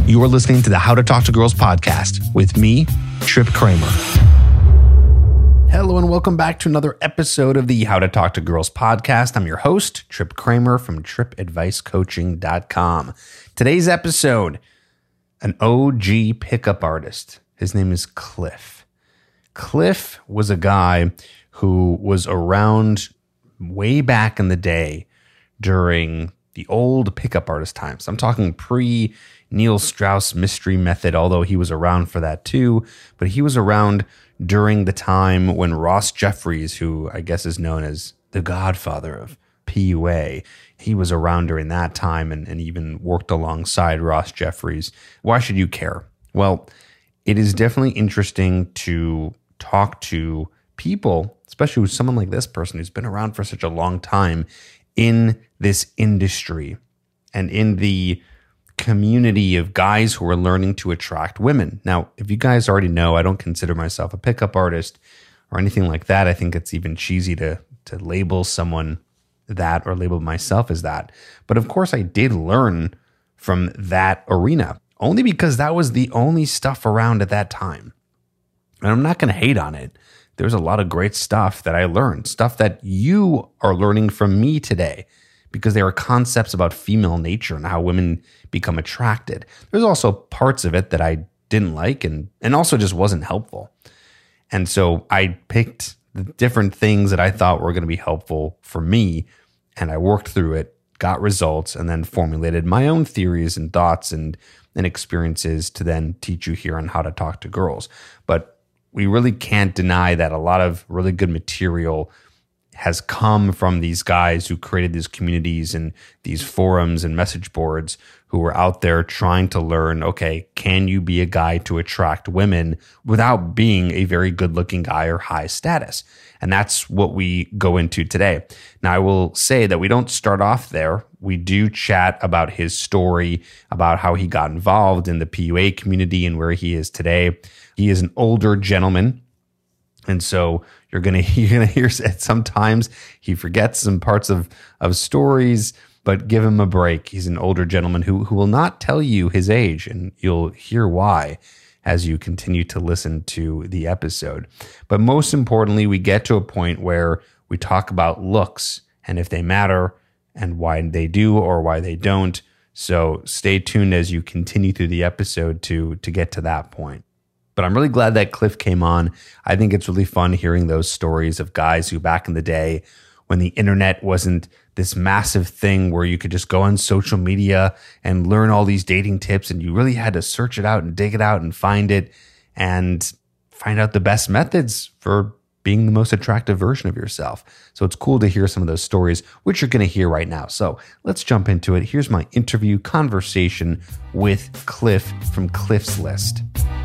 You are listening to the How to Talk to Girls podcast with me, Trip Kramer. Hello and welcome back to another episode of the How to Talk to Girls podcast. I'm your host, Trip Kramer from tripadvicecoaching.com. Today's episode, an OG pickup artist. His name is Cliff. Cliff was a guy who was around way back in the day during the old pickup artist times. I'm talking pre-Neil Strauss Mystery Method, although he was around for that too. But he was around during the time when Ross Jeffries, who I guess is known as the godfather of PUA, he was around during that time and even worked alongside Ross Jeffries. Why should you care? Well, it is definitely interesting to talk to people, especially with someone like this person who's been around for such a long time in this industry and in the community of guys who are learning to attract women. Now, if you guys already know, I don't consider myself a pickup artist or anything like that. I think it's even cheesy to label someone that or label myself as that. But of course, I did learn from that arena only because that was the only stuff around at that time. And I'm not going to hate on it. There's a lot of great stuff that I learned, stuff that you are learning from me today, because there are concepts about female nature and how women become attracted. There's also parts of it that I didn't like and also just wasn't helpful. And so I picked the different things that I thought were going to be helpful for me, and I worked through it, got results, and then formulated my own theories and thoughts and experiences to then teach you here on how to talk to girls. But we really can't deny that a lot of really good material has come from these guys who created these communities and these forums and message boards who were out there trying to learn, okay, can you be a guy to attract women without being a very good looking guy or high status? And that's what we go into today. Now, I will say that we don't start off there. We do chat about his story, about how he got involved in the PUA community and where he is today. He is an older gentleman. And so you're gonna hear sometimes he forgets some parts of stories, but give him a break. He's an older gentleman who will not tell you his age, and you'll hear why as you continue to listen to the episode. But most importantly, we get to a point where we talk about looks and if they matter and why they do or why they don't. So stay tuned as you continue through the episode to get to that point. But I'm really glad that Cliff came on. I think it's really fun hearing those stories of guys who back in the day, when the internet wasn't this massive thing where you could just go on social media and learn all these dating tips, and you really had to search it out and dig it out and find it and find out the best methods for being the most attractive version of yourself. So it's cool to hear some of those stories, which you're going to hear right now. So let's jump into it. Here's my interview conversation with Cliff from Cliff's List.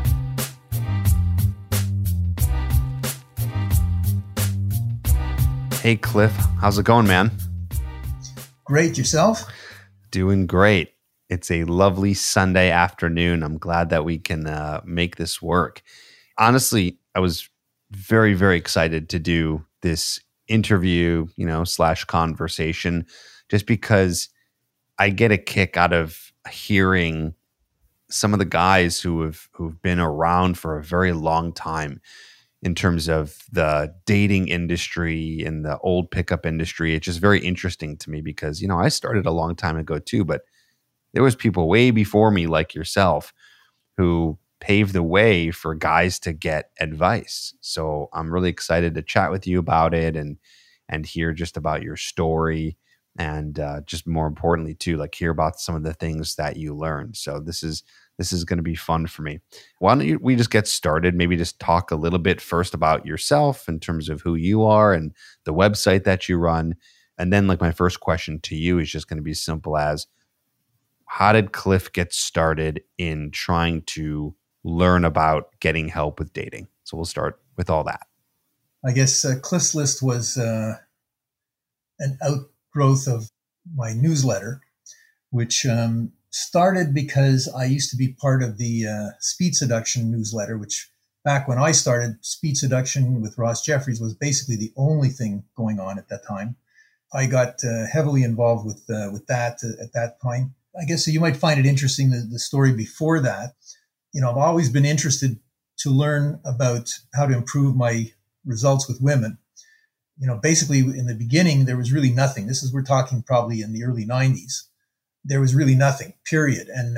Hey, Cliff. How's it going, man? Great. Yourself? Doing great. It's a lovely Sunday afternoon. I'm glad that we can make this work. Honestly, I was very, very excited to do this interview, / conversation, just because I get a kick out of hearing some of the guys who've been around for a very long time in terms of the dating industry and the old pickup industry. It's just very interesting to me because, I started a long time ago too, but there was people way before me like yourself who paved the way for guys to get advice. So I'm really excited to chat with you about it and hear just about your story and just more importantly too, like hear about some of the things that you learned. So this is going to be fun for me. Why don't we just get started? Maybe just talk a little bit first about yourself in terms of who you are and the website that you run. And then my first question to you is just going to be simple as, how did Cliff get started in trying to learn about getting help with dating? So we'll start with all that. I guess Cliff's List was an outgrowth of my newsletter, which started because I used to be part of the Speed Seduction newsletter, which back when I started, Speed Seduction with Ross Jeffries was basically the only thing going on at that time. I got heavily involved with that at that point. I guess so you might find it interesting, the story before that. I've always been interested to learn about how to improve my results with women. Basically in the beginning, there was really nothing. We're talking probably in the early 90s. There was really nothing, period. And,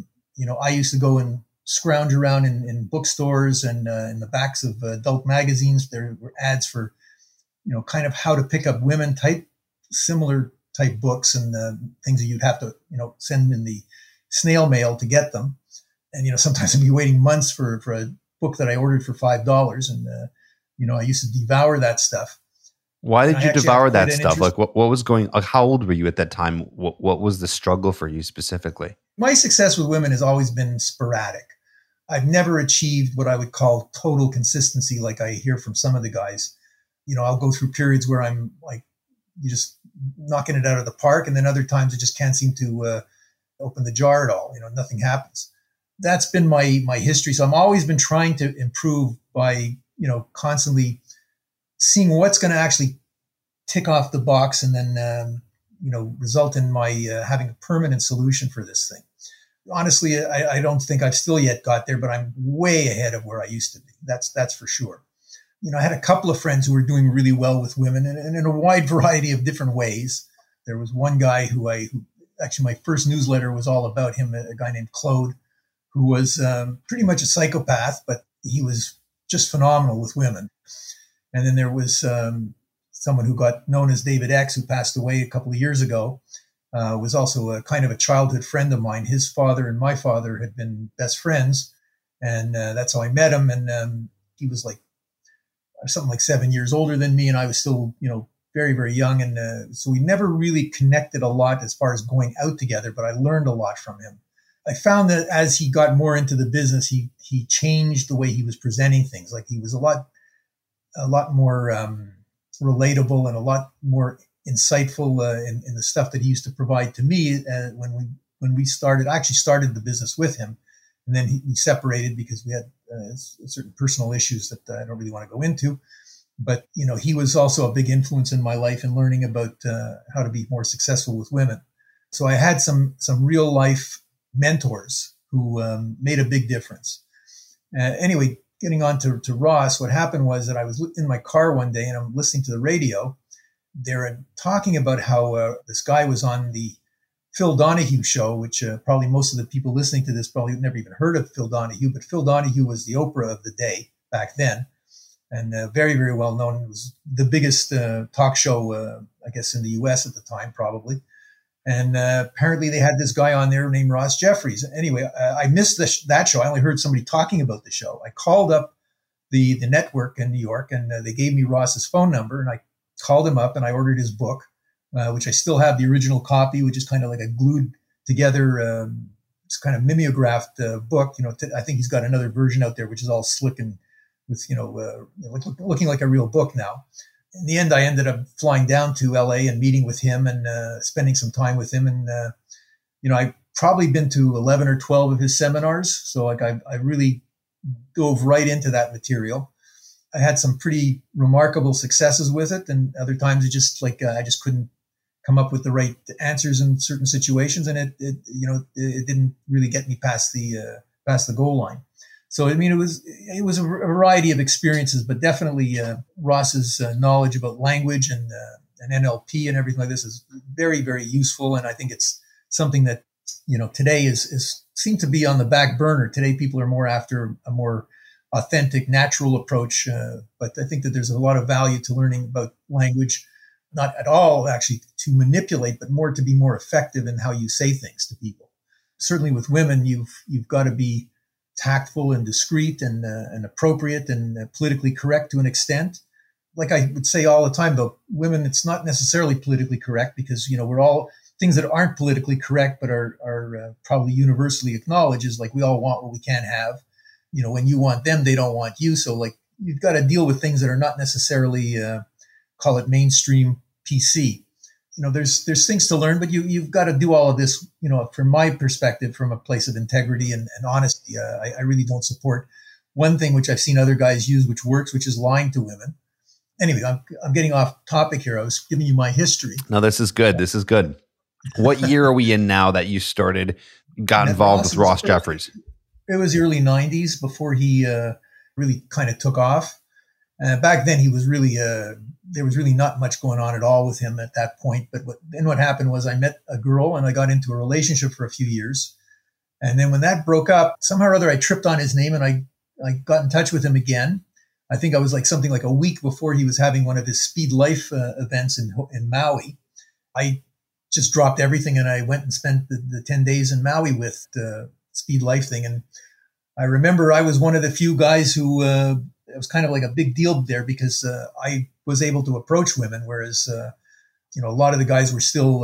I used to go and scrounge around in bookstores and in the backs of adult magazines. There were ads for, kind of how to pick up women similar type books and things that you'd have to, send in the snail mail to get them. And, sometimes I'd be waiting months for a book that I ordered for $5. And, I used to devour that stuff. Why did you devour that stuff? Like what was going, like how old were you at that time? What was the struggle for you specifically? My success with women has always been sporadic. I've never achieved what I would call total consistency. Like I hear from some of the guys, I'll go through periods where I'm like, you just knocking it out of the park. And then other times I just can't seem to open the jar at all. Nothing happens. That's been my history. So I've always been trying to improve by, constantly seeing what's going to actually tick off the box and then, result in my having a permanent solution for this thing. Honestly, I don't think I've still yet got there, but I'm way ahead of where I used to be. That's for sure. I had a couple of friends who were doing really well with women and in a wide variety of different ways. There was one guy who actually my first newsletter was all about him, a guy named Claude, who was pretty much a psychopath, but he was just phenomenal with women. And then there was someone who got known as David X, who passed away a couple of years ago, was also a kind of a childhood friend of mine. His father and my father had been best friends, and that's how I met him. And he was like something like 7 years older than me, and I was still, very, very young. And so we never really connected a lot as far as going out together, but I learned a lot from him. I found that as he got more into the business, he changed the way he was presenting things. Like he was a lot more relatable and a lot more insightful in the stuff that he used to provide to me when we started. I actually started the business with him, and then we separated because we had certain personal issues that I don't really want to go into. But he was also a big influence in my life in learning about how to be more successful with women. So I had some real life mentors who made a big difference. Anyway, getting on to Ross, what happened was that I was in my car one day and I'm listening to the radio. They're talking about how this guy was on the Phil Donahue show, which probably most of the people listening to this probably never even heard of Phil Donahue, but Phil Donahue was the Oprah of the day back then, and very, very well known. It was the biggest talk show, I guess, in the U.S. at the time, probably. And apparently they had this guy on there named Ross Jeffries. Anyway, I missed that show. I only heard somebody talking about the show. I called up the network in New York, and they gave me Ross's phone number, and I called him up and I ordered his book, which I still have the original copy, which is kind of like a glued together, it's kind of mimeographed book. I think he's got another version out there, which is all slick and with, looking like a real book now. In the end, I ended up flying down to LA and meeting with him and spending some time with him. And, I've probably been to 11 or 12 of his seminars. So like I really dove right into that material. I had some pretty remarkable successes with it. And other times it just I just couldn't come up with the right answers in certain situations. And it didn't really get me past the goal line. So, it was a variety of experiences, but definitely Ross's knowledge about language and NLP and everything like this is very, very useful. And I think it's something that, today is seemed to be on the back burner. Today, people are more after a more authentic, natural approach. But I think that there's a lot of value to learning about language, not at all actually to manipulate, but more to be more effective in how you say things to people. Certainly with women, you've got to be tactful and discreet and appropriate and politically correct to an extent. Like I would say all the time, though, women, it's not necessarily politically correct because, we're all things that aren't politically correct, but are probably universally acknowledged is like we all want what we can't have. When you want them, they don't want you. So like you've got to deal with things that are not necessarily, call it mainstream PC. There's things to learn, but you've got to do all of this, from my perspective, from a place of integrity and honesty. I really don't support one thing which I've seen other guys use, which works, which is lying to women. Anyway, I'm getting off topic here. I was giving you my history. No, this is good. This is good. What year are we in now that you got involved with Ross Jeffries? It was the early 90s before he really kind of took off. Back then, he was really there was really not much going on at all with him at that point. But what happened was I met a girl and I got into a relationship for a few years. And then when that broke up, somehow or other, I tripped on his name and I got in touch with him again. I think I was something like a week before he was having one of his Speed Life events in Maui. I just dropped everything and I went and spent the 10 days in Maui with the Speed Life thing. And I remember I was one of the few guys who it was kind of like a big deal there because I was able to approach women, whereas a lot of the guys were still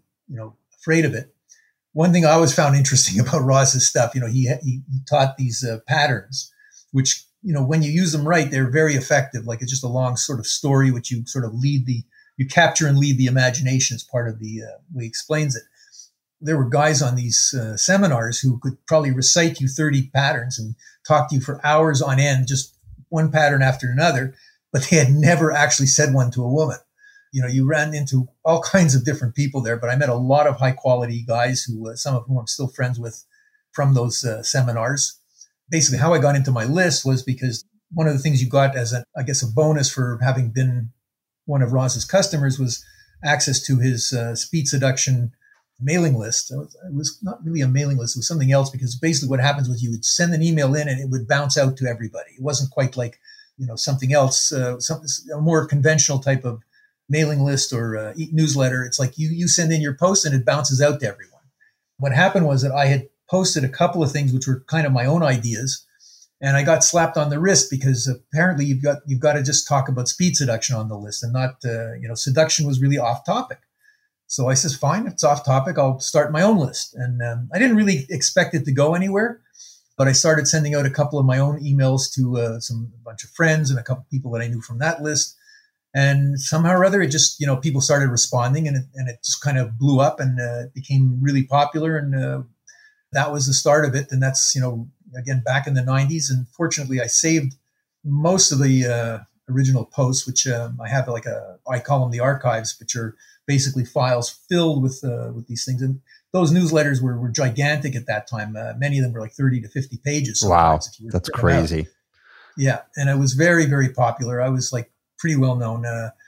afraid of it. One thing I always found interesting about Ross's stuff, he taught these patterns, which when you use them right, they're very effective. Like it's just a long sort of story, which you sort of you capture and lead the imagination as part of the way he explains it. There were guys on these seminars who could probably recite you 30 patterns and talk to you for hours on end, just one pattern after another, but they had never actually said one to a woman. You ran into all kinds of different people there, but I met a lot of high quality guys who, some of whom I'm still friends with from those seminars. Basically, how I got into my list was because one of the things you got as a bonus for having been one of Ross's customers was access to his Speed Seduction mailing list. It was not really a mailing list. It was something else because basically what happens was you would send an email in and it would bounce out to everybody. It wasn't quite like, something else, a more conventional type of mailing list or newsletter. It's like you send in your post and it bounces out to everyone. What happened was that I had posted a couple of things which were kind of my own ideas, and I got slapped on the wrist because apparently you've got to just talk about speed seduction on the list and not seduction was really off topic. So I says, fine, it's off topic. I'll start my own list. And I didn't really expect it to go anywhere, but I started sending out a couple of my own emails to a bunch of friends and a couple of people that I knew from that list. And somehow or other, it just, people started responding and it just kind of blew up and it became really popular. And that was the start of it. And that's, again, back in the 90s. And fortunately, I saved most of the original posts, which I have I call them the archives, which are basically files filled with these things. And those newsletters were gigantic at that time. Many of them were like 30 to 50 pages. Wow, that's crazy. Yeah. And it was very, very popular. I was pretty well known.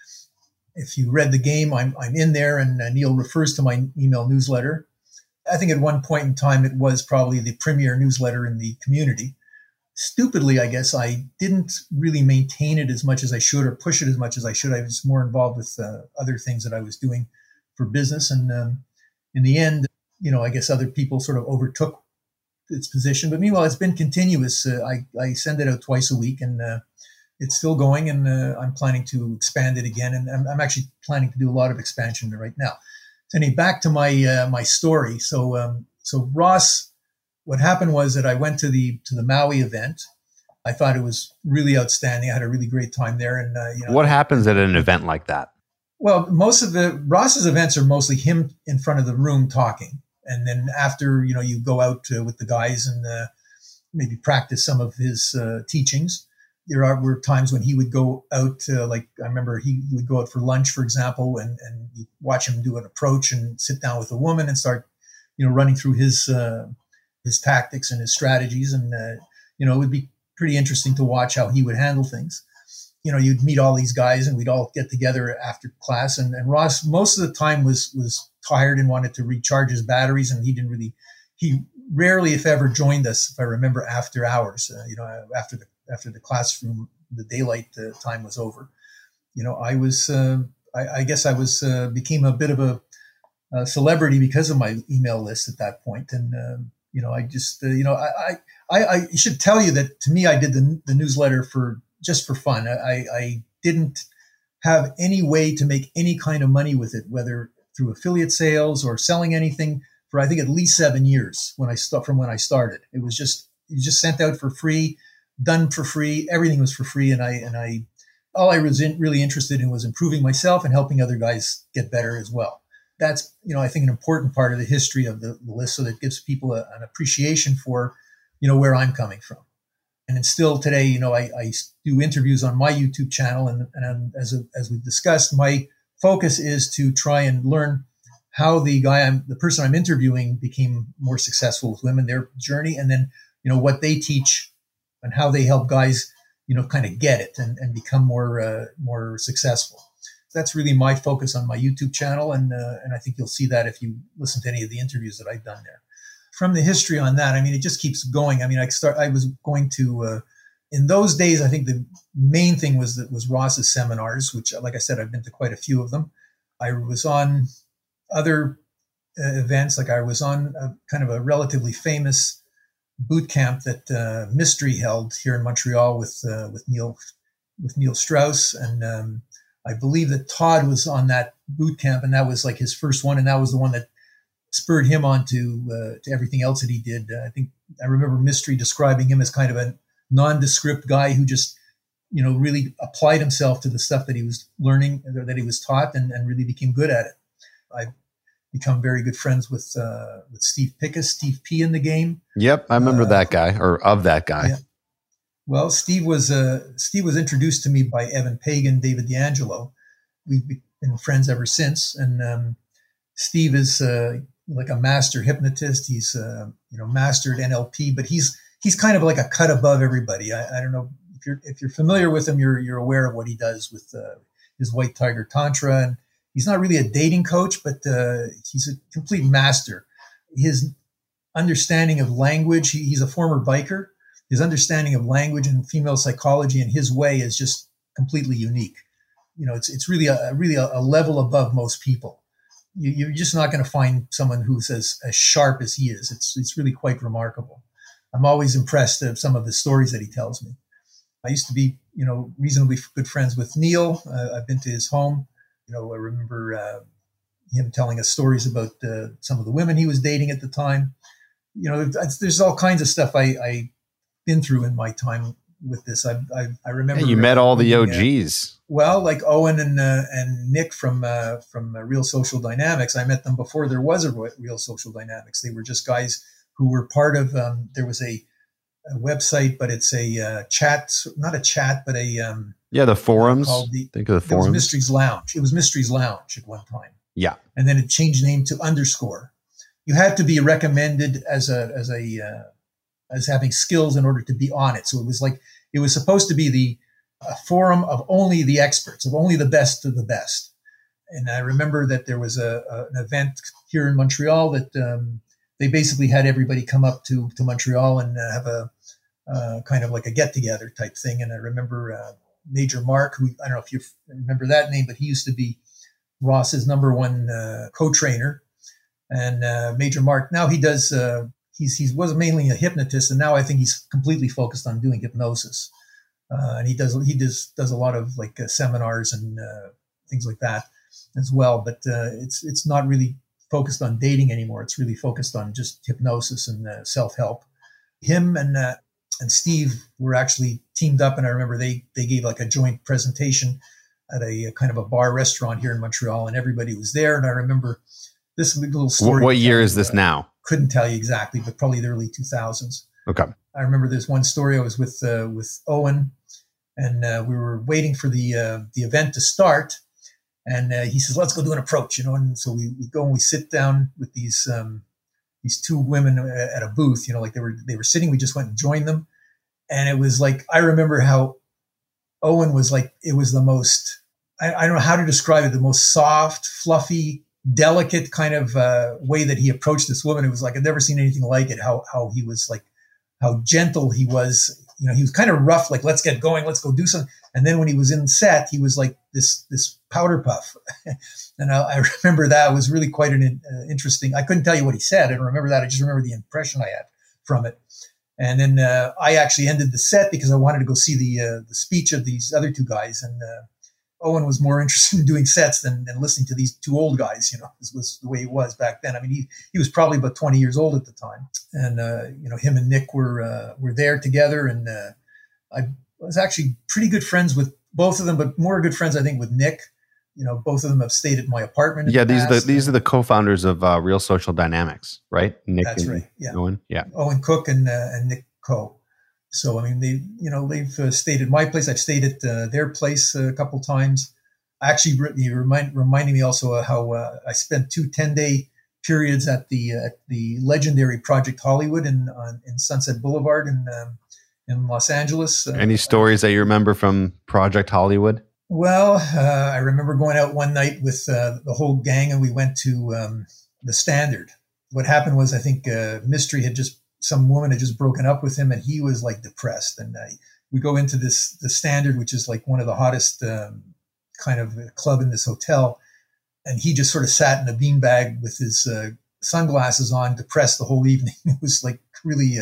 If you read the game, I'm in there, and Neil refers to my email newsletter. I think at one point in time, it was probably the premier newsletter in the community. Stupidly, I guess, I didn't really maintain it as much as I should or push it as much as I should. I was more involved with other things that I was doing for business. And in the end, I guess other people sort of overtook its position. But meanwhile, it's been continuous. I send it out twice a week, and it's still going, and I'm planning to expand it again. And I'm actually planning to do a lot of expansion right now. So anyway, back to my story. So Ross, what happened was that I went to the Maui event. I thought it was really outstanding. I had a really great time there. And what happens at an event like that? Well, most of Ross's events are mostly him in front of the room talking, and then after you go out with the guys and maybe practice some of his teachings. There were times when he would go out, I remember he would go out for lunch, for example, and you watch him do an approach and sit down with a woman and start, running through his tactics and his strategies. And, it would be pretty interesting to watch how he would handle things. You'd meet all these guys and we'd all get together after class. And Ross, most of the time was tired and wanted to recharge his batteries. And he rarely, if ever, joined us, if I remember, after hours, after the classroom, the daylight time was over. I was, I guess I was, became a bit of a celebrity because of my email list at that point. And, I just, I should tell you that to me, I did the newsletter just for fun. I didn't have any way to make any kind of money with it, whether through affiliate sales or selling anything, for I think at least 7 years from when I started. It was just, you just sent out for free, done for free. Everything was for free. And all I was really interested in was improving myself and helping other guys get better as well. That's, I think an important part of the history of the list, so that it gives people an appreciation for, where I'm coming from. And still today, I do interviews on my YouTube channel. And as we've discussed, my focus is to try and learn how the person I'm interviewing became more successful with women, their journey, and then, what they teach and how they help guys, kind of get it and become more successful. That's really my focus on my YouTube channel. And I think you'll see that if you listen to any of the interviews that I've done there. From the history on that, I mean, it just keeps going. I mean, I was going to, in those days, I think the main thing was Ross's seminars, which, like I said, I've been to quite a few of them. I was on other events, like I was on kind of a relatively famous boot camp that Mystery held here in Montreal with Neil Strauss, and I believe that Todd was on that boot camp, and that was like his first one, and that was the one that spurred him on to everything else that he did. I think I remember Mystery describing him as kind of a nondescript guy who just, really applied himself to the stuff that he was learning, that he was taught, and really became good at it. I've become very good friends with Steve Pickus, Steve P in the game. Yep, I remember that guy, or of that guy. Yeah. Well, Steve was introduced to me by Evan Pagan, David D'Angelo. We've been friends ever since, and Steve is like a master hypnotist. He's mastered NLP, but he's kind of like a cut above everybody. I don't know if you're familiar with him, you're aware of what he does with his White Tiger Tantra, and he's not really a dating coach, but he's a complete master. His understanding of language, he's a former biker. His understanding of language and female psychology in his way is just completely unique. It's really a level above most people. You're just not going to find someone who's as sharp as he is. It's really quite remarkable. I'm always impressed at some of the stories that he tells me. I used to be, reasonably good friends with Neil. I've been to his home. I remember him telling us stories about some of the women he was dating at the time. There's all kinds of stuff I been through in my time with this. I remember. Hey, you met all the OGs. Well, like Owen and Nick from Real Social Dynamics. I met them before there was a Real Social Dynamics. They were just guys who were part of. There was a website, but it's a chat, not a chat, but a the forums. Think of the forums. It was Mystery's Lounge. It was Mystery's Lounge at one time. Yeah, and then it changed name to Underscore. You had to be recommended as having skills in order to be on it. So it was supposed to be a forum of only the experts, of only the best of the best. And I remember that there was an event here in Montreal that they basically had everybody come up to Montreal and have a kind of like a get-together type thing. And I remember Major Mark, who I don't know if you remember that name, but he used to be Ross's number one co-trainer. And Major Mark, now he does... He was mainly a hypnotist, and now I think he's completely focused on doing hypnosis. And he does a lot of like seminars and things like that as well. But it's not really focused on dating anymore. It's really focused on just hypnosis and self-help. Him and Steve were actually teamed up, and I remember they gave like a joint presentation at a kind of a bar restaurant here in Montreal, and everybody was there. And I remember this little story. What year is this now? Couldn't tell you exactly, but probably the early 2000s. Okay. I remember there's one story. I was with Owen, and we were waiting for the event to start. And he says, "Let's go do an approach," And so we go and we sit down with these two women at a booth. Like they were sitting. We just went and joined them, and it was like I remember how Owen was like. It was the most. I don't know how to describe it. The most soft, fluffy, delicate kind of way that he approached this woman. It was like I'd never seen anything like it. How he was like, how gentle he was. He was kind of rough, like let's get going, let's go do something. And then when he was in set, he was like this powder puff. And I remember that was really quite an interesting. I couldn't tell you what he said. I don't remember that. I just remember the impression I had from it. And then I actually ended the set because I wanted to go see the speech of these other two guys. And Owen was more interested in doing sets than listening to these two old guys. This was the way it was back then. I mean, he was probably about 20 years old at the time. And, him and Nick were there together. And I was actually pretty good friends with both of them, but more good friends, I think, with Nick. Both of them have stayed at my apartment. Yeah, these are the co-founders of Real Social Dynamics, right? Nick. That's right. Yeah. Owen. Yeah. Owen Cook and Nick Coe. So, I mean, they've stayed at my place. I've stayed at their place a couple times. Actually, you reminding me also of how I spent 2 10-day periods at the legendary Project Hollywood in Sunset Boulevard in Los Angeles. Any stories that you remember from Project Hollywood? Well, I remember going out one night with the whole gang, and we went to the Standard. What happened was, I think Mystery some woman had just broken up with him, and he was like depressed. And we go into the Standard, which is like one of the hottest kind of club in this hotel. And he just sort of sat in a beanbag with his sunglasses on, depressed the whole evening. It was like really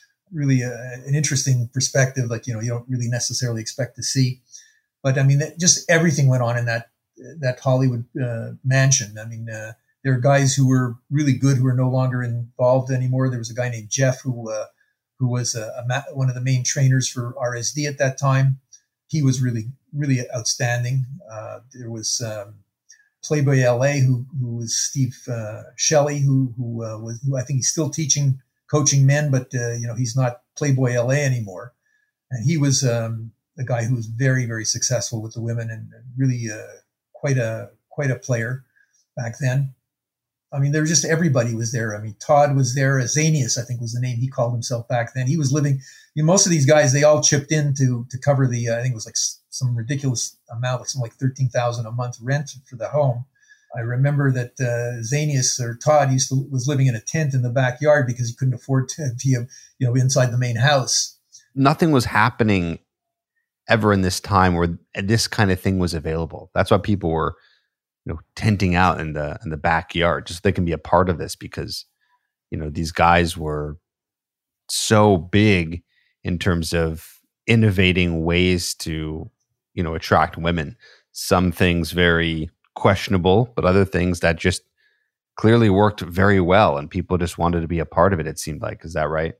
an interesting perspective, like, you don't really necessarily expect to see. But I mean, just everything went on in that Hollywood mansion. I mean, there are guys who were really good who are no longer involved anymore. There was a guy named Jeff who was one of the main trainers for RSD at that time. He was really, really outstanding. There was Playboy LA, who was Steve Shelley, who I think he's still coaching men, but he's not Playboy LA anymore. And he was a guy who was very, very successful with the women and really quite a player back then. I mean, there was just everybody was there. I mean, Todd was there. Zanius, I think, was the name he called himself back then. He was living. Most of these guys, they all chipped in to cover the. I think it was like some ridiculous amount, something like $13,000 a month rent for the home. I remember that Zanius or Todd was living in a tent in the backyard because he couldn't afford to be inside the main house. Nothing was happening ever in this time where this kind of thing was available. That's why people were tenting out in the backyard, just so they can be a part of this, because these guys were so big in terms of innovating ways to attract women. Some things very questionable, but other things that just clearly worked very well, and people just wanted to be a part of it, it seemed like. Is that right?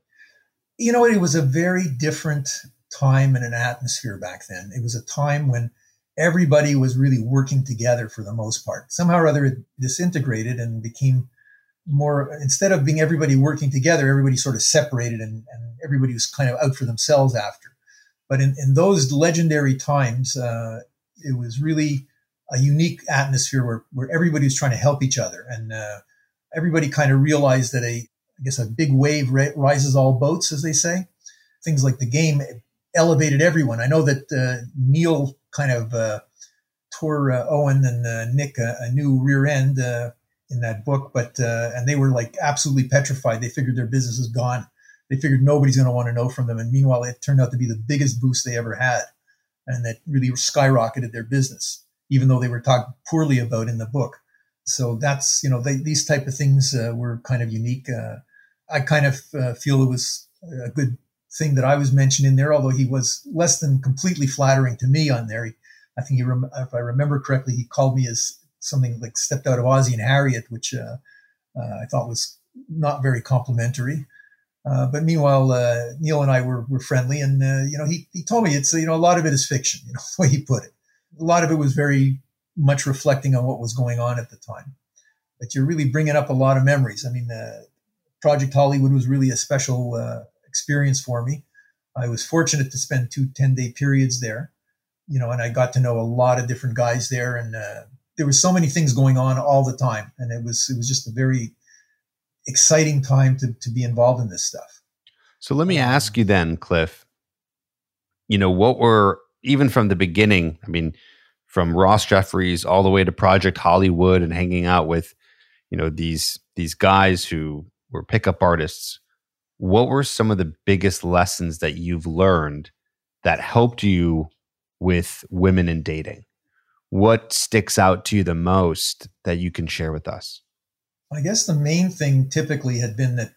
It was a very different time and an atmosphere back then. It was a time when everybody was really working together for the most part. Somehow or other, it disintegrated and became more, instead of being everybody working together, everybody sort of separated and everybody was kind of out for themselves after. But in those legendary times, it was really a unique atmosphere where everybody was trying to help each other. And everybody kind of realized that a big wave rises all boats, as they say. Things like the game elevated everyone. I know that Neil kind of tore Owen and Nick a new rear end in that book, but and they were like absolutely petrified. They figured their business is gone. They figured nobody's going to want to know from them. And meanwhile, it turned out to be the biggest boost they ever had. And that really skyrocketed their business, even though they were talked poorly about in the book. So that's, these type of things were kind of unique. I kind of feel it was a good thing that I was mentioned in there, although he was less than completely flattering to me on there. I think if I remember correctly, he called me as something like stepped out of Ozzie and Harriet, which I thought was not very complimentary. But meanwhile, Neil and I were friendly, and he told me it's a lot of it is fiction, the way he put it. A lot of it was very much reflecting on what was going on at the time. But you're really bringing up a lot of memories. I mean, Project Hollywood was really a special experience for me. I was fortunate to spend 2 10-day periods there, and I got to know a lot of different guys there, and there was so many things going on all the time, and it was just a very exciting time to be involved in this stuff. So let me ask you then, Cliff, what were, even from the beginning, I mean, from Ross Jeffries all the way to Project Hollywood and hanging out with, these guys who were pickup artists, what were some of the biggest lessons that you've learned that helped you with women in dating? What sticks out to you the most that you can share with us? I guess the main thing typically had been that,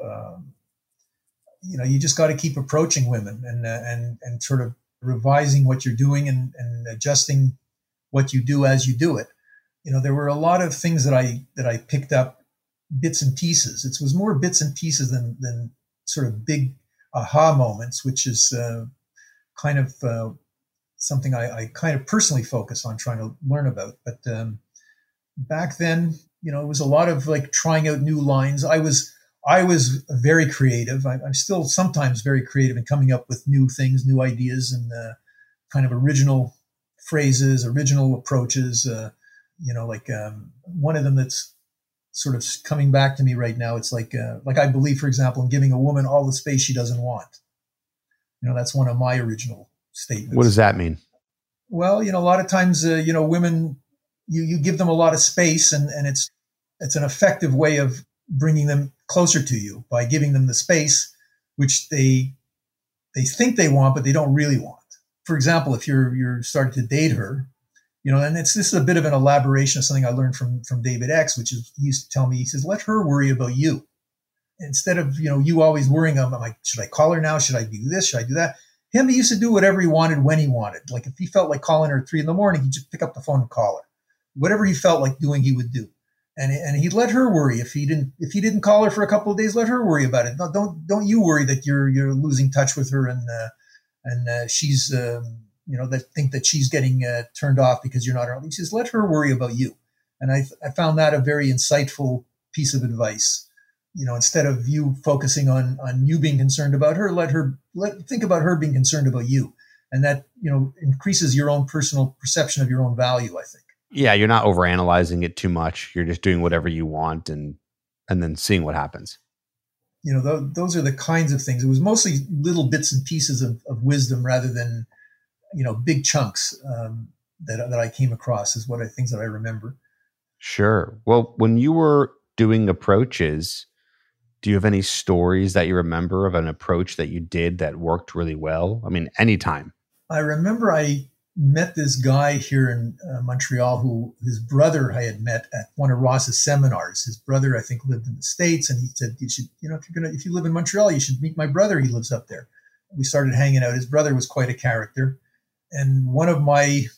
you just got to keep approaching women and sort of revising what you're doing and adjusting what you do as you do it. There were a lot of things that I picked up bits and pieces. It was more bits and pieces than sort of big aha moments, which is kind of something I kind of personally focus on trying to learn about. But back then, it was a lot of like trying out new lines. I was very creative. I'm still sometimes very creative in coming up with new things, new ideas, and kind of original phrases, original approaches. Like one of them that's sort of coming back to me right now. It's like I believe, for example, in giving a woman all the space she doesn't want. That's one of my original statements. What does that mean? Well, a lot of times, women, you give them a lot of space, and it's an effective way of bringing them closer to you by giving them the space which they think they want, but they don't really want. For example, if you're starting to date her, and this is a bit of an elaboration of something I learned from David X, which is, he used to tell me, he says, let her worry about you. Instead of, you always worrying, I'm like, should I call her now? Should I do this? Should I do that? Him, he used to do whatever he wanted when he wanted. Like if he felt like calling her at 3 a.m, he'd just pick up the phone and call her. Whatever he felt like doing, he would do. And he'd let her worry. If he didn't call her for a couple of days, let her worry about it. No, don't you worry that you're losing touch with her and she's that think that she's getting turned off because you're not around. He says, let her worry about you. And I found that a very insightful piece of advice. Instead of you focusing on you being concerned about her, think about her being concerned about you. And that, increases your own personal perception of your own value, I think. Yeah, you're not overanalyzing it too much. You're just doing whatever you want and then seeing what happens. Those are the kinds of things. It was mostly little bits and pieces of wisdom rather than, big chunks that I came across is things that I remember. Sure. Well, when you were doing approaches, do you have any stories that you remember of an approach that you did that worked really well? I mean, anytime. I remember I met this guy here in Montreal who his brother I had met at one of Ross's seminars. His brother, I think, lived in the States, and he said, you should, if you live in Montreal, you should meet my brother. He lives up there. We started hanging out. His brother was quite a character. And I don't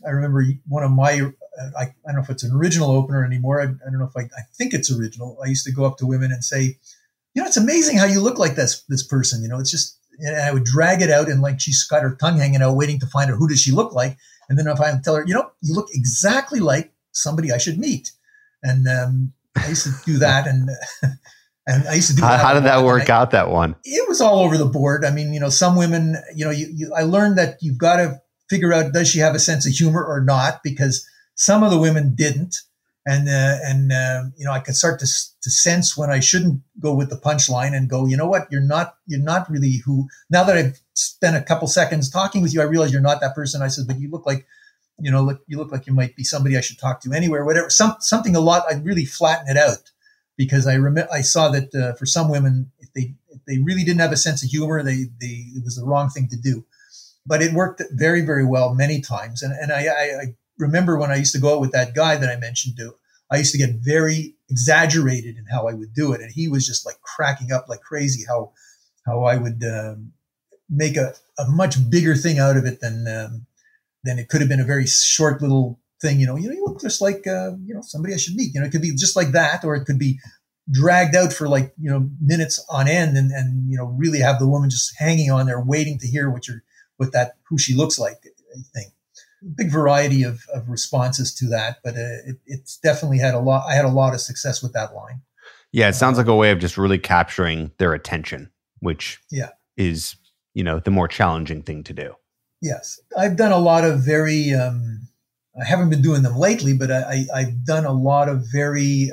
know if it's an original opener anymore. I don't know if I think it's original. I used to go up to women and say, it's amazing how you look like this person. It's just, and I would drag it out, and like she's got her tongue hanging out, waiting to find out who does she look like. And then if I tell her, you look exactly like somebody I should meet. And I used to do that, and I used to do that. How did that work out? That one? It was all over the board. I mean, some women, I learned that you've got to figure out, does she have a sense of humor or not? Because some of the women didn't. And I could start to sense when I shouldn't go with the punchline and go, you know what, you're not really who. Now that I've spent a couple seconds talking with you, I realize you're not that person. I said, but you look like, you look like you might be somebody I should talk to anywhere, whatever. Something a lot. I really flatten it out because I saw that for some women, if they really didn't have a sense of humor, it was the wrong thing to do. But it worked very, very well many times. And I remember when I used to go out with that guy that I mentioned to, I used to get very exaggerated in how I would do it. And he was just like cracking up like crazy how I would make a much bigger thing out of it than it could have been a very short little thing. You look just like, somebody I should meet. It could be just like that, or it could be dragged out for like, minutes on end and really have the woman just hanging on there waiting to hear who she looks like, I think. Big variety of responses to that, but it's definitely had I had a lot of success with that line. Yeah, it sounds like a way of just really capturing their attention, which is, the more challenging thing to do. Yes. I've done a lot of very, I haven't been doing them lately, but I've done a lot of very,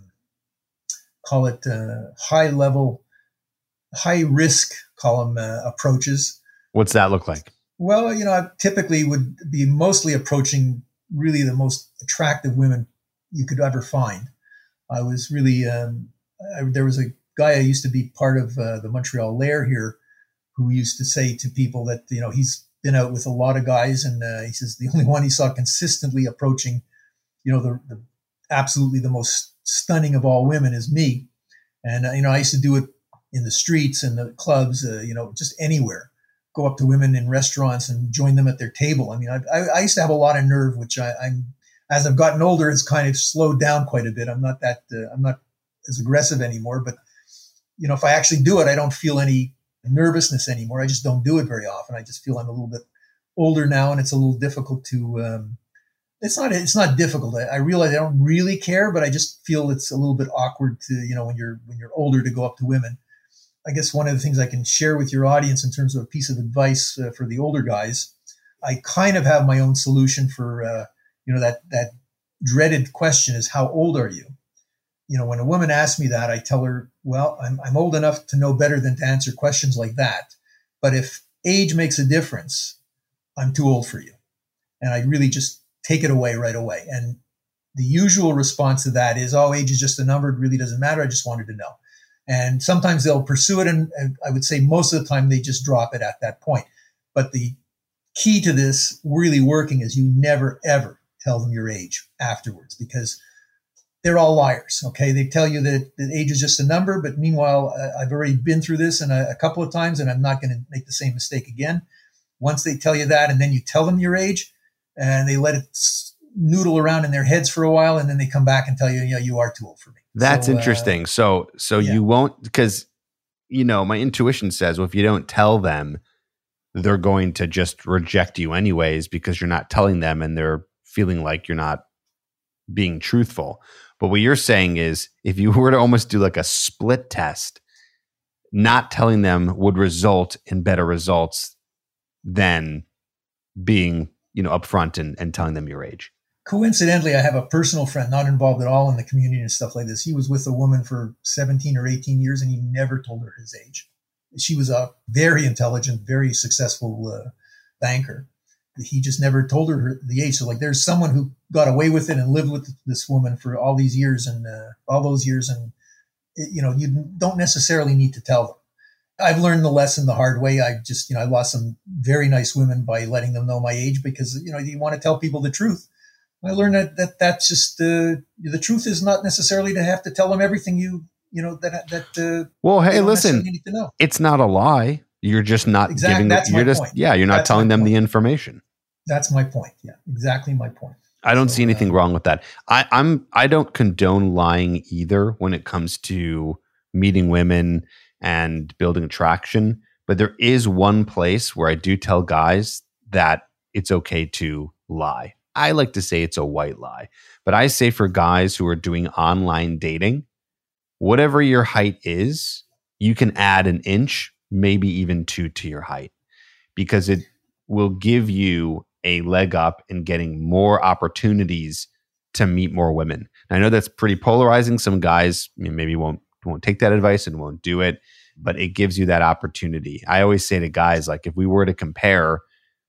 call it high level, high risk column approaches. What's that look like? Well, I typically would be mostly approaching really the most attractive women you could ever find. I was really, there was a guy I used to be part of the Montreal Lair here who used to say to people that, he's been out with a lot of guys, and he says the only one he saw consistently approaching, the absolutely the most stunning of all women is me. And, I used to do it in the streets and the clubs, just anywhere. Go up to women in restaurants and join them at their table. I mean, I used to have a lot of nerve, which I'm as I've gotten older, it's kind of slowed down quite a bit. I'm not as aggressive anymore, but if I actually do it, I don't feel any nervousness anymore. I just don't do it very often. I just feel I'm a little bit older now, and it's a little difficult to, it's not difficult. I realize I don't really care, but I just feel it's a little bit awkward to, when you're older, to go up to women. I guess one of the things I can share with your audience in terms of a piece of advice for the older guys, I kind of have my own solution for, that dreaded question is, how old are you? When a woman asks me that, I tell her, well, I'm old enough to know better than to answer questions like that. But if age makes a difference, I'm too old for you. And I really just take it away right away. And the usual response to that is, oh, age is just a number. It really doesn't matter. I just wanted to know. And sometimes they'll pursue it. And I would say most of the time they just drop it at that point. But the key to this really working is you never, ever tell them your age afterwards, because they're all liars. Okay. They tell you that age is just a number, but meanwhile, I've already been through this and a couple of times, and I'm not going to make the same mistake again. Once they tell you that, and then you tell them your age, and they let it noodle around in their heads for a while, and then they come back and tell you, yeah, you are too old for me. That's interesting. So yeah. You won't, because, my intuition says, well, if you don't tell them, they're going to just reject you anyways, because you're not telling them and they're feeling like you're not being truthful. But what you're saying is, if you were to almost do like a split test, not telling them would result in better results than being, upfront and telling them your age. Coincidentally, I have a personal friend, not involved at all in the community and stuff like this. He was with a woman for 17 or 18 years, and he never told her his age. She was a very intelligent, very successful banker. He just never told her the age. So like, there's someone who got away with it and lived with this woman for all these years and all those years. And, you don't necessarily need to tell them. I've learned the lesson the hard way. I lost some very nice women by letting them know my age, because, you want to tell people the truth. I learned that's just the truth is not necessarily to have to tell them everything well, hey, listen, need to know. It's not a lie. You're just not giving them. You're not telling them the information. That's my point. Yeah, exactly my point. I don't see anything wrong with that. I don't condone lying either when it comes to meeting women and building attraction. But there is one place where I do tell guys that it's okay to lie. I like to say it's a white lie. But I say for guys who are doing online dating, whatever your height is, you can add an inch, maybe even 2 to your height, because it will give you a leg up in getting more opportunities to meet more women. And I know that's pretty polarizing. Some guys maybe won't take that advice and won't do it, but it gives you that opportunity. I always say to guys, like, if we were to compare,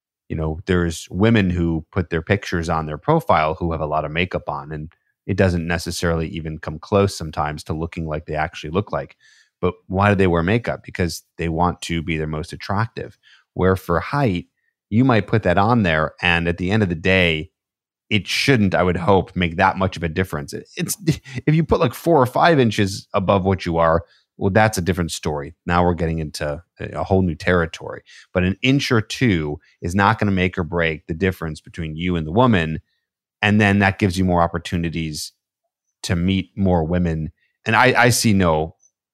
there's women who put their pictures on their profile who have a lot of makeup on, and it doesn't necessarily even come close sometimes to looking like they actually look like. But why do they wear makeup? Because they want to be their most attractive. Where for height, you might put that on there, and at the end of the day, it shouldn't, I would hope, make that much of a difference. It's if you put like 4 or 5 inches above what you are, well, that's a different story. Now we're getting into a whole new territory. But an inch or 2 is not going to make or break the difference between you and the woman. And then that gives you more opportunities to meet more women. And I see no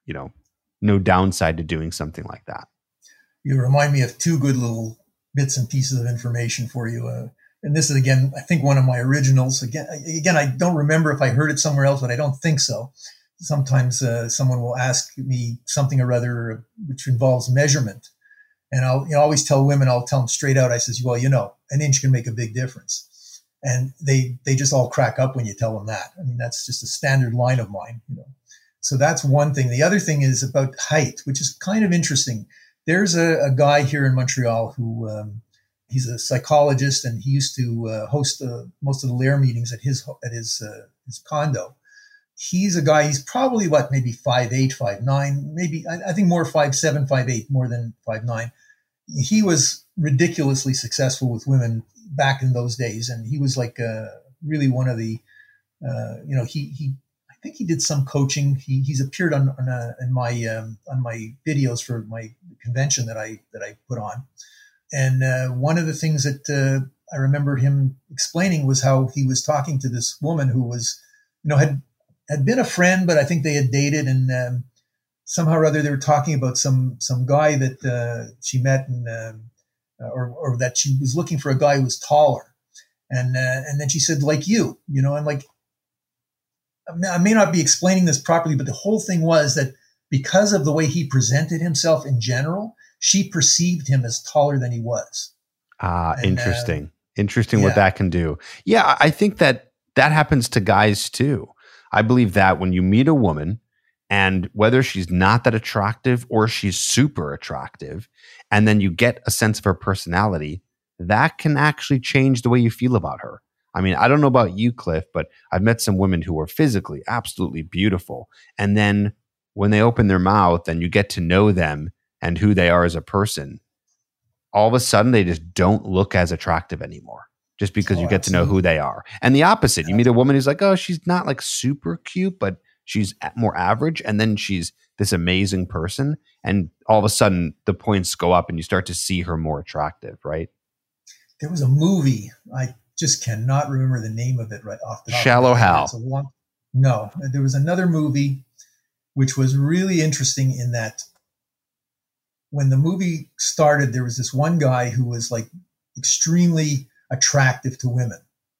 downside to doing something like that. You remind me of 2 good little bits and pieces of information for you. And this is, again, I think one of my originals. Again, I don't remember if I heard it somewhere else, but I don't think so. Sometimes someone will ask me something or other which involves measurement. And I'll always tell women, I'll tell them straight out, I says, well, an inch can make a big difference. And they just all crack up when you tell them that. I mean, that's just a standard line of mine, So that's one thing. The other thing is about height, which is kind of interesting. There's a guy here in Montreal who he's a psychologist, and he used to host most of the Lair meetings at his condo. He's a guy, he's probably maybe 5'8", 5'9", maybe, I think more 5'7", 5'8", more than 5'9". He was ridiculously successful with women back in those days. And he was like really one of the, I think he did some coaching. He's appeared on my videos for my convention that I put on. And one of the things that I remember him explaining was how he was talking to this woman who was, had been a friend, but I think they had dated, and somehow or other they were talking about some guy that she met, and or that she was looking for a guy who was taller, and then she said, like you, and like, I may not be explaining this properly, but the whole thing was that because of the way he presented himself in general, she perceived him as taller than he was. And Interesting what yeah, that can do. Yeah, I think that happens to guys too. I believe that when you meet a woman and whether she's not that attractive or she's super attractive, and then you get a sense of her personality, that can actually change the way you feel about her. I mean, I don't know about you, Cliff, but I've met some women who are physically absolutely beautiful. And then when they open their mouth and you get to know them and who they are as a person, all of a sudden they just don't look as attractive anymore just because you oh, get to know who absolutely. they are. And the opposite, you meet a woman who's like, oh, she's not like super cute, but she's more average. And then she's this amazing person. And all of a sudden the points go up and you start to see her more attractive, right? There was a movie, I just cannot remember the name of it right off the top of my Shallow head. It's Hal. no, there was another movie which was really interesting in that when the movie started, there was this one guy who was like extremely attractive to women.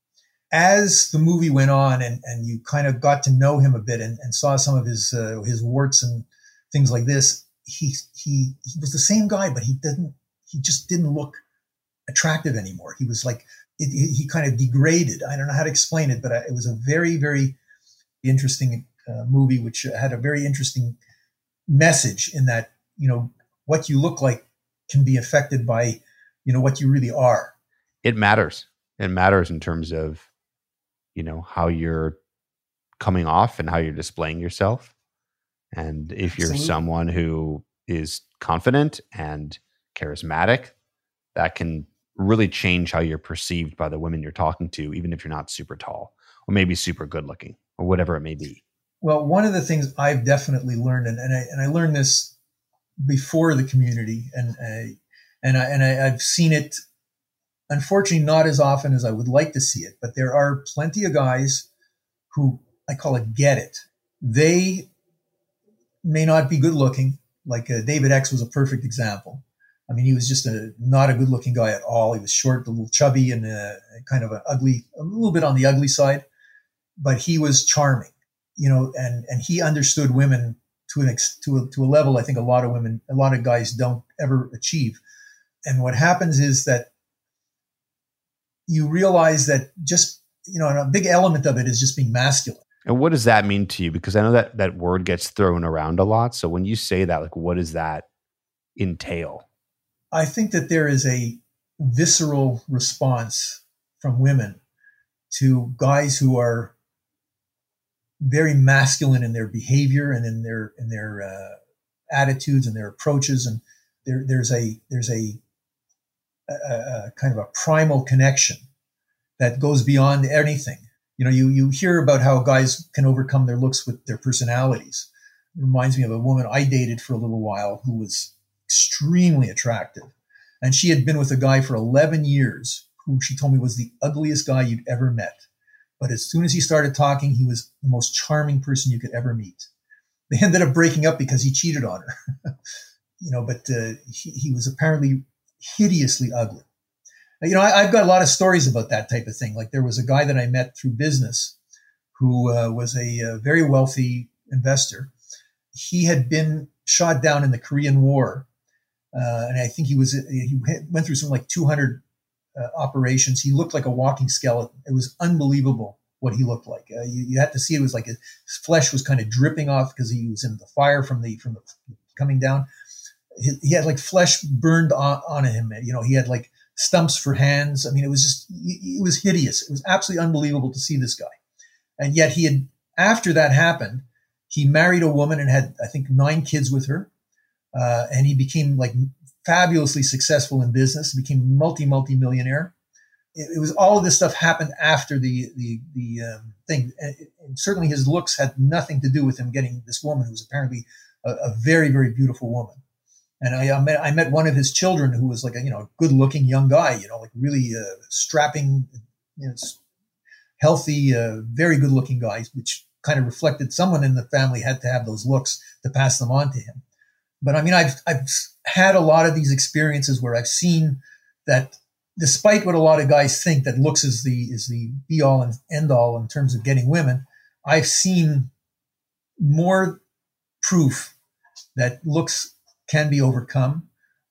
As the movie went on and you kind of got to know him a bit and saw some of his warts and things like this, he was the same guy, but he just didn't look attractive anymore. He was like, he kind of degraded. I don't know how to explain it, but it was a very, very interesting movie, which had a very interesting message in that, what you look like can be affected by, what you really are. It matters. It matters in terms of, how you're coming off and how you're displaying yourself. And if you're Absolutely. someone who is confident and charismatic, that can really change how you're perceived by the women you're talking to, even if you're not super tall or maybe super good looking or whatever it may be. Well, one of the things I've definitely learned, and I learned this before the community, and I've seen it, unfortunately, not as often as I would like to see it, but there are plenty of guys who, I call it, get it. They may not be good looking. Like David X was a perfect example. I mean, he was just not a good looking guy at all. He was short, a little chubby, and kind of a little bit on the ugly side, but he was charming, and he understood women to a level I think a lot of guys don't ever achieve. And what happens is that you realize that just, and a big element of it is just being masculine. And what does that mean to you? Because I know that word gets thrown around a lot. So when you say that, like, what does that entail? I think that there is a visceral response from women to guys who are very masculine in their behavior and in their attitudes and their approaches, and there's a kind of a primal connection that goes beyond anything. You hear about how guys can overcome their looks with their personalities. It reminds me of a woman I dated for a little while who was extremely attractive, and she had been with a guy for 11 years who she told me was the ugliest guy you'd ever met. But as soon as he started talking, he was the most charming person you could ever meet. They ended up breaking up because he cheated on her. But he was apparently hideously ugly. I've got a lot of stories about that type of thing. Like there was a guy that I met through business who was a very wealthy investor. He had been shot down in the Korean War. And I think he went through something like 200 operations. He looked like a walking skeleton. It was unbelievable what he looked like. You had to see it was like his flesh was kind of dripping off because he was in the fire from the coming down. He had like flesh burned on him. He had like stumps for hands. I mean, it was hideous. It was absolutely unbelievable to see this guy. And yet after that happened, he married a woman and had, I think, 9 kids with her. And he became like fabulously successful in business, became multi-millionaire. It was all of this stuff happened after the thing. And certainly his looks had nothing to do with him getting this woman who was apparently a very, very beautiful woman. And I met one of his children who was like a good looking young guy, like really strapping, healthy, very good looking guy, which kind of reflected someone in the family had to have those looks to pass them on to him. But I mean, I've had a lot of these experiences where I've seen that despite what a lot of guys think that looks is the be all and end all in terms of getting women, I've seen more proof that looks can be overcome.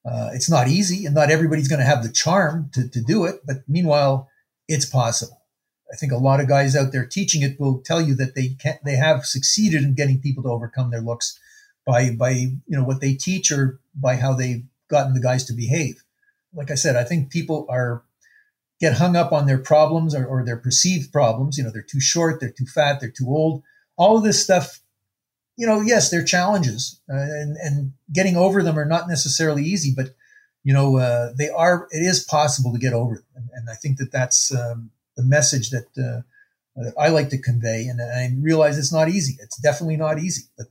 It's not easy, and not everybody's going to have the charm to do it. But meanwhile, it's possible. I think a lot of guys out there teaching it will tell you that they have succeeded in getting people to overcome their looks by what they teach or by how they've gotten the guys to behave. Like I said, I think people get hung up on their problems or their perceived problems. They're too short, they're too fat, they're too old. All of this stuff, yes, they're challenges, and getting over them are not necessarily easy, but it is possible to get over them. And I think that's the message that I like to convey. And I realize it's not easy. It's definitely not easy, but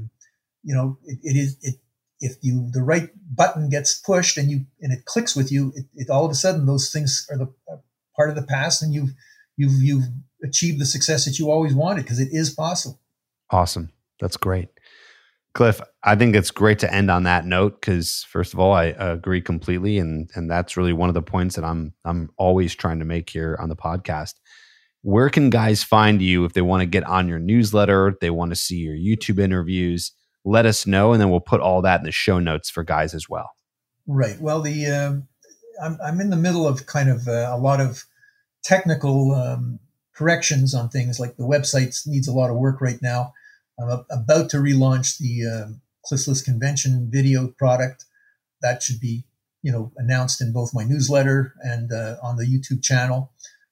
it is. If the right button gets pushed and it clicks with you, it all of a sudden those things are part of the past, and you've achieved the success that you always wanted, because it is possible. Awesome. That's great. Cliff, I think it's great to end on that note, because first of all, I agree completely. And that's really one of the points that I'm always trying to make here on the podcast. Where can guys find you if they want to get on your newsletter, they want to see your YouTube interviews? Let us know, and then we'll put all that in the show notes for guys as well. Right. Well, I'm in the middle of kind of a lot of technical corrections on things. Like the website needs a lot of work right now. I'm about to relaunch the Cliff's List Convention video product. That should be, announced in both my newsletter and on the YouTube channel.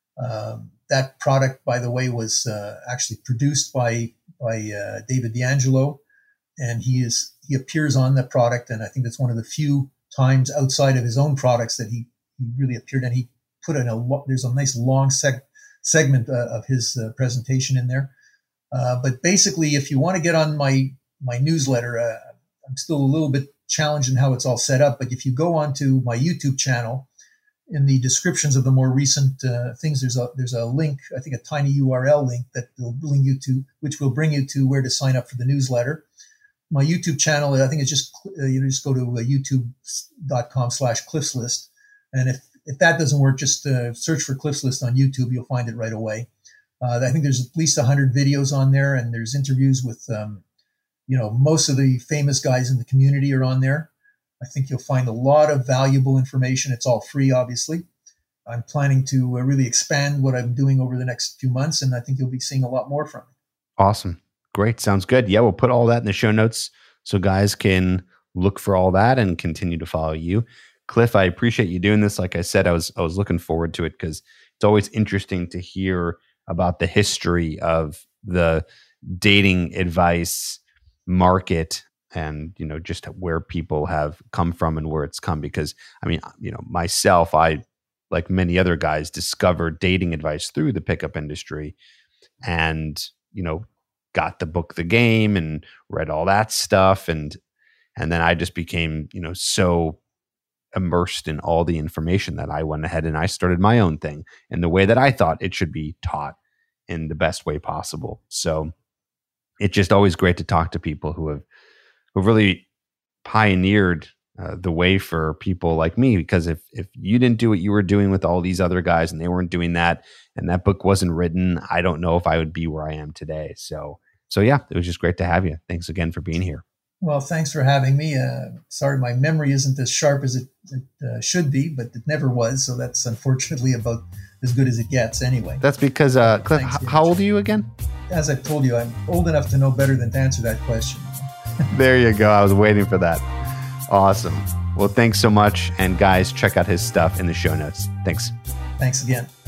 That product, by the way, was actually produced by David D'Angelo. And he appears on that product, and I think it's one of the few times outside of his own products that he really appeared. And he put in there's a nice long segment of his presentation in there. But basically, if you want to get on my newsletter, I'm still a little bit challenged in how it's all set up. But if you go onto my YouTube channel, in the descriptions of the more recent things, there's a link, I think a tiny URL link that will bring you to where to sign up for the newsletter. My YouTube channel, I think it's just, you just go to youtube.com/Cliff's List. And if that doesn't work, just search for Cliff's List on YouTube. You'll find it right away. I think there's at least 100 videos on there, and there's interviews with, most of the famous guys in the community are on there. I think you'll find a lot of valuable information. It's all free, obviously. I'm planning to really expand what I'm doing over the next few months, and I think you'll be seeing a lot more from it. Awesome. Great. Sounds good. Yeah, we'll put all that in the show notes so guys can look for all that and continue to follow you. Cliff, I appreciate you doing this. Like I said, I was looking forward to it, because it's always interesting to hear about the history of the dating advice market, and just where people have come from and where it's come. Because myself, I, like many other guys, discovered dating advice through the pickup industry, and got the book The Game and read all that stuff, and then I just became so immersed in all the information that I went ahead and I started my own thing in the way that I thought it should be taught in the best way possible. So it's just always great to talk to people who have really pioneered the way for people like me, because if you didn't do what you were doing with all these other guys and they weren't doing that, and that book wasn't written, I don't know if I would be where I am today. So yeah, it was just great to have you. Thanks again for being here. Well, thanks for having me. Sorry, my memory isn't as sharp as it should be, but it never was. So that's unfortunately about as good as it gets anyway. That's because, Cliff, how old are you again? As I told you, I'm old enough to know better than to answer that question. There you go. I was waiting for that. Awesome. Well, thanks so much. And guys, check out his stuff in the show notes. Thanks. Thanks again.